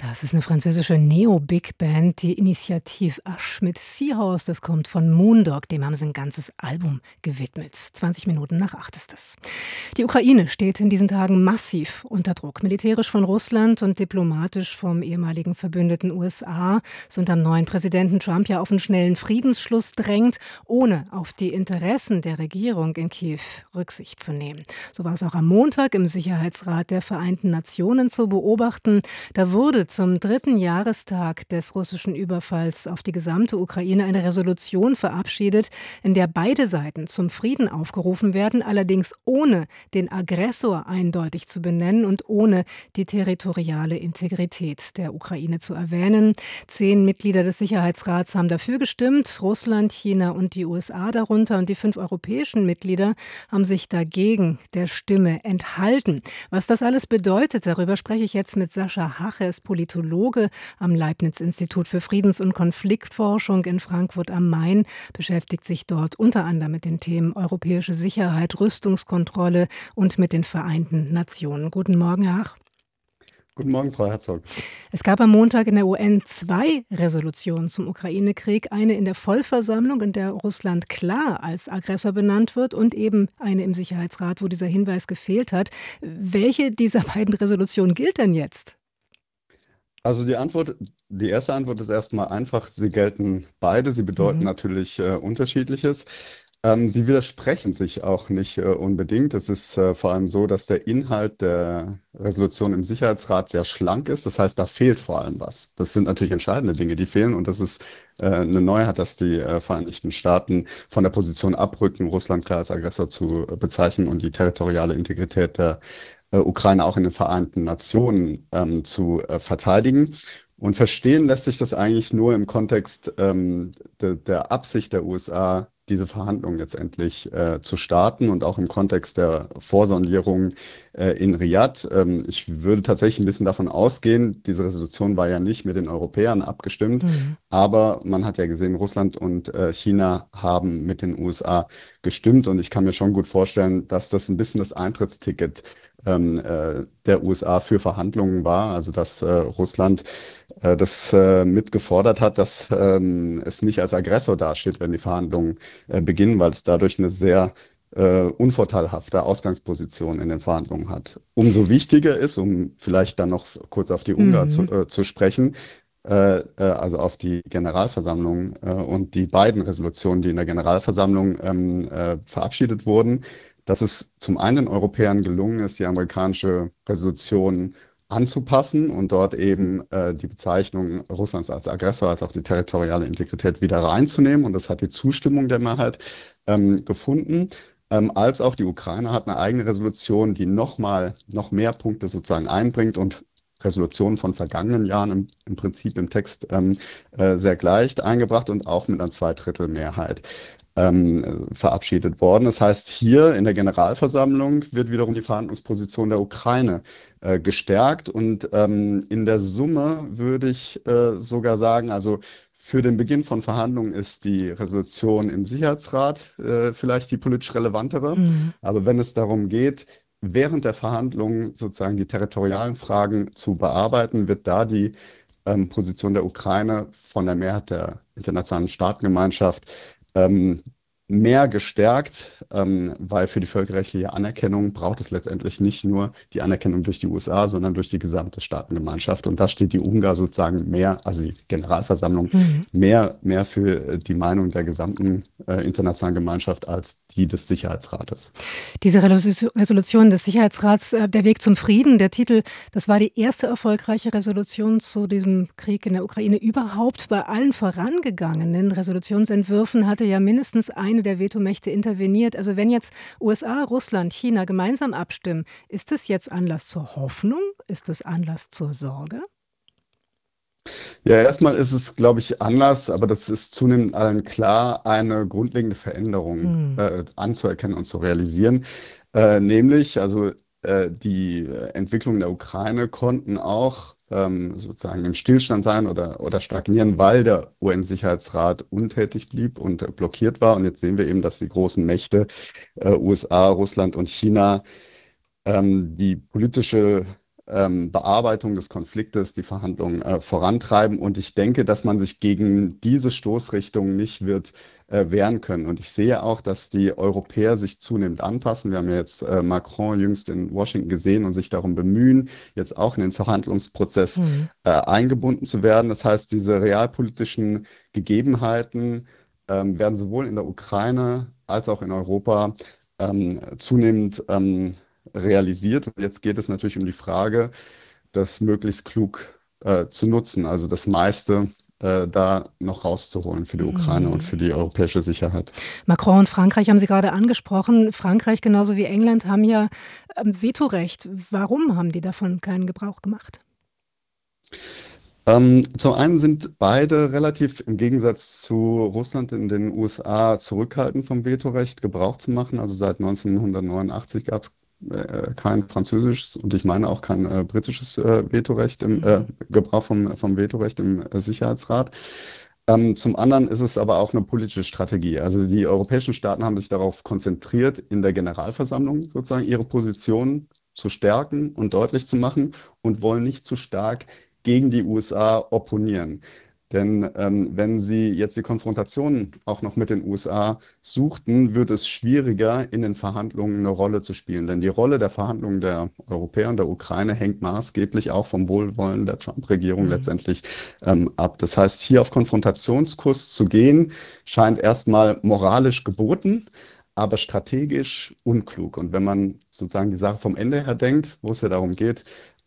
Das ist eine französische Neo-Big-Band, die Initiative Asch mit Seahorse. Das kommt von Moondog, dem haben sie ein ganzes Album gewidmet. 20 Minuten nach 8 ist es. Die Ukraine steht in diesen Tagen massiv unter Druck. Militärisch von Russland und diplomatisch vom ehemaligen Verbündeten USA, das unter dem neuen Präsidenten Trump ja auf einen schnellen Friedensschluss drängt, ohne auf die Interessen der Regierung in Kiew Rücksicht zu nehmen. So war es auch am Montag im Sicherheitsrat der Vereinten Nationen zu beobachten. Da wurde zum 3. Jahrestag des russischen Überfalls auf die gesamte Ukraine eine Resolution verabschiedet, in der beide Seiten zum Frieden aufgerufen werden, allerdings ohne den Aggressor eindeutig zu benennen und ohne die territoriale Integrität der Ukraine zu erwähnen. 10 Mitglieder des Sicherheitsrats haben dafür gestimmt, Russland, China und die USA darunter, und die 5 europäischen Mitglieder haben sich dagegen der Stimme enthalten. Was das alles bedeutet, darüber spreche ich jetzt mit Sascha Hach. Er ist Politologe am Leibniz-Institut für Friedens- und Konfliktforschung in Frankfurt am Main, beschäftigt sich dort unter anderem mit den Themen europäische Sicherheit, Rüstungskontrolle und mit den Vereinten Nationen. Guten Morgen, Herr Hach. Guten Morgen, Frau Herzog. Es gab am Montag in der UN 2 Resolutionen zum Ukraine-Krieg. Eine in der Vollversammlung, in der Russland klar als Aggressor benannt wird, und eben eine im Sicherheitsrat, wo dieser Hinweis gefehlt hat. Welche dieser beiden Resolutionen gilt denn jetzt? Also die erste Antwort ist erstmal einfach, sie gelten beide, sie bedeuten natürlich Unterschiedliches. Sie widersprechen sich auch nicht unbedingt. Es ist vor allem so, dass der Inhalt der Resolution im Sicherheitsrat sehr schlank ist. Das heißt, da fehlt vor allem was. Das sind natürlich entscheidende Dinge, die fehlen. Und das ist eine Neuheit, dass die Vereinigten Staaten von der Position abrücken, Russland klar als Aggressor zu bezeichnen und die territoriale Integrität der Ukraine auch in den Vereinten Nationen verteidigen. Und verstehen lässt sich das eigentlich nur im Kontext der Absicht der USA, diese Verhandlungen jetzt endlich zu starten, und auch im Kontext der Vorsondierung in Riad. Ich würde tatsächlich ein bisschen davon ausgehen, diese Resolution war ja nicht mit den Europäern abgestimmt, aber man hat ja gesehen, Russland und China haben mit den USA gestimmt, und ich kann mir schon gut vorstellen, dass das ein bisschen das Eintrittsticket der USA für Verhandlungen war, also dass Russland das mitgefordert hat, dass es nicht als Aggressor dasteht, wenn die Verhandlungen beginnen, weil es dadurch eine sehr unvorteilhafte Ausgangsposition in den Verhandlungen hat. Umso wichtiger ist, um vielleicht dann noch kurz auf die Ungarn zu sprechen, also auf die Generalversammlung und die beiden Resolutionen, die in der Generalversammlung verabschiedet wurden, dass es zum einen den Europäern gelungen ist, die amerikanische Resolution anzupassen und dort eben die Bezeichnung Russlands als Aggressor, als auch die territoriale Integrität wieder reinzunehmen. Und das hat die Zustimmung der Mehrheit gefunden. Als auch die Ukraine hat eine eigene Resolution, die noch mehr Punkte sozusagen einbringt und Resolutionen von vergangenen Jahren im Prinzip im Text sehr gleich eingebracht und auch mit einer Zweidrittelmehrheit verabschiedet worden. Das heißt, hier in der Generalversammlung wird wiederum die Verhandlungsposition der Ukraine gestärkt, und in der Summe würde ich sogar sagen, also für den Beginn von Verhandlungen ist die Resolution im Sicherheitsrat vielleicht die politisch relevantere. Aber wenn es darum geht, während der Verhandlungen sozusagen die territorialen Fragen zu bearbeiten, wird da die Position der Ukraine von der Mehrheit der internationalen Staatengemeinschaft mehr gestärkt, weil für die völkerrechtliche Anerkennung braucht es letztendlich nicht nur die Anerkennung durch die USA, sondern durch die gesamte Staatengemeinschaft. Und da steht die UNGA sozusagen mehr, also die Generalversammlung, mehr für die Meinung der gesamten internationalen Gemeinschaft als die des Sicherheitsrates. Diese Resolution des Sicherheitsrats, der Weg zum Frieden, der Titel, das war die erste erfolgreiche Resolution zu diesem Krieg in der Ukraine überhaupt. Bei allen vorangegangenen Resolutionsentwürfen hatte ja mindestens eine der Vetomächte interveniert. Also wenn jetzt USA, Russland, China gemeinsam abstimmen, ist das jetzt Anlass zur Hoffnung? Ist das Anlass zur Sorge? Ja, erstmal ist es, glaube ich, anders, aber das ist zunehmend allen klar, eine grundlegende Veränderung anzuerkennen und zu realisieren. Nämlich, also die Entwicklung der Ukraine konnten auch sozusagen im Stillstand sein oder stagnieren, weil der UN-Sicherheitsrat untätig blieb und blockiert war. Und jetzt sehen wir eben, dass die großen Mächte USA, Russland und China die politische Bearbeitung des Konfliktes die Verhandlungen vorantreiben. Und ich denke, dass man sich gegen diese Stoßrichtung nicht wird wehren können. Und ich sehe auch, dass die Europäer sich zunehmend anpassen. Wir haben ja jetzt Macron jüngst in Washington gesehen und sich darum bemühen, jetzt auch in den Verhandlungsprozess eingebunden zu werden. Das heißt, diese realpolitischen Gegebenheiten werden sowohl in der Ukraine als auch in Europa zunehmend realisiert. Und jetzt geht es natürlich um die Frage, das möglichst klug zu nutzen, also das meiste da noch rauszuholen für die Ukraine und für die europäische Sicherheit. Macron und Frankreich haben Sie gerade angesprochen. Frankreich genauso wie England haben ja Vetorecht. Warum haben die davon keinen Gebrauch gemacht? Zum einen sind beide relativ im Gegensatz zu Russland in den USA zurückhaltend vom Vetorecht Gebrauch zu machen. Also seit 1989 gab es kein französisches und ich meine auch kein britisches Vetorecht im Gebrauch vom Vetorecht im Sicherheitsrat. Zum anderen ist es aber auch eine politische Strategie. Also die europäischen Staaten haben sich darauf konzentriert, in der Generalversammlung sozusagen ihre Position zu stärken und deutlich zu machen und wollen nicht zu stark gegen die USA opponieren. Denn wenn sie jetzt die Konfrontation auch noch mit den USA suchten, wird es schwieriger, in den Verhandlungen eine Rolle zu spielen. Denn die Rolle der Verhandlungen der Europäer und der Ukraine hängt maßgeblich auch vom Wohlwollen der Trump-Regierung letztendlich ab. Das heißt, hier auf Konfrontationskurs zu gehen, scheint erstmal moralisch geboten, aber strategisch unklug. Und wenn man sozusagen die Sache vom Ende her denkt, wo es ja darum geht,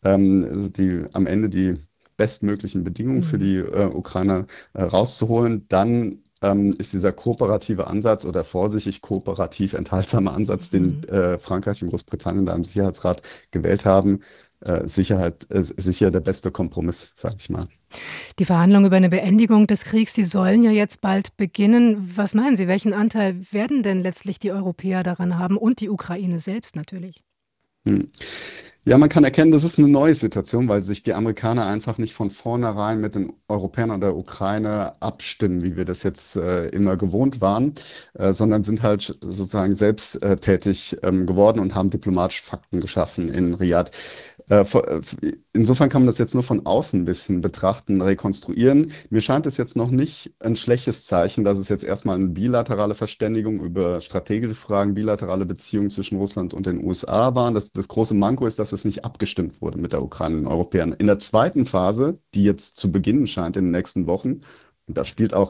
am Ende die bestmöglichen Bedingungen für die Ukrainer rauszuholen, dann ist dieser kooperative Ansatz oder vorsichtig kooperativ enthaltsame Ansatz, den Frankreich und Großbritannien da im Sicherheitsrat gewählt haben, sicher der beste Kompromiss, sage ich mal. Die Verhandlungen über eine Beendigung des Kriegs, die sollen ja jetzt bald beginnen. Was meinen Sie, welchen Anteil werden denn letztlich die Europäer daran haben und die Ukraine selbst natürlich? Ja, man kann erkennen, das ist eine neue Situation, weil sich die Amerikaner einfach nicht von vornherein mit den Europäern und der Ukraine abstimmen, wie wir das jetzt immer gewohnt waren, sondern sind halt sozusagen selbst tätig geworden und haben diplomatische Fakten geschaffen in Riyadh. Insofern kann man das jetzt nur von außen ein bisschen betrachten, rekonstruieren. Mir scheint es jetzt noch nicht ein schlechtes Zeichen, dass es jetzt erstmal eine bilaterale Verständigung über strategische Fragen, bilaterale Beziehungen zwischen Russland und den USA waren. Das große Manko ist, dass es nicht abgestimmt wurde mit der Ukraine und den Europäern. In der zweiten Phase, die jetzt zu beginnen scheint in den nächsten Wochen, und da spielt auch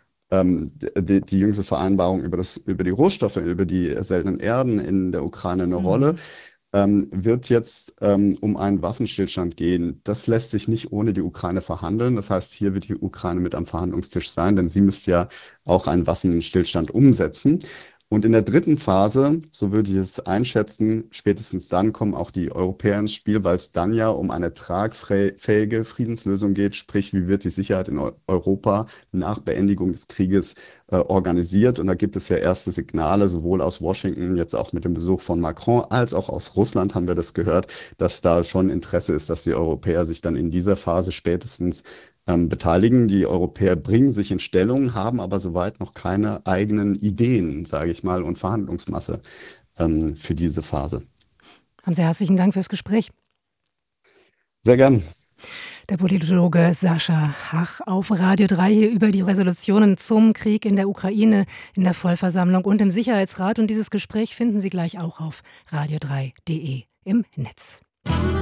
die jüngste Vereinbarung über die Rohstoffe, über die seltenen Erden in der Ukraine eine Rolle, wird jetzt um einen Waffenstillstand gehen. Das lässt sich nicht ohne die Ukraine verhandeln. Das heißt, hier wird die Ukraine mit am Verhandlungstisch sein, denn sie müsste ja auch einen Waffenstillstand umsetzen. Und in der dritten Phase, so würde ich es einschätzen, spätestens dann kommen auch die Europäer ins Spiel, weil es dann ja um eine tragfähige Friedenslösung geht, sprich, wie wird die Sicherheit in Europa nach Beendigung des Krieges organisiert. Und da gibt es ja erste Signale, sowohl aus Washington, jetzt auch mit dem Besuch von Macron, als auch aus Russland haben wir das gehört, dass da schon Interesse ist, dass die Europäer sich dann in dieser Phase spätestens beteiligen. Die Europäer bringen sich in Stellung, haben aber soweit noch keine eigenen Ideen, sage ich mal, und Verhandlungsmasse für diese Phase. Haben Sie herzlichen Dank fürs Gespräch. Sehr gern. Der Politologe Sascha Hach auf Radio 3 hier über die Resolutionen zum Krieg in der Ukraine in der Vollversammlung und im Sicherheitsrat. Und dieses Gespräch finden Sie gleich auch auf radio3.de im Netz.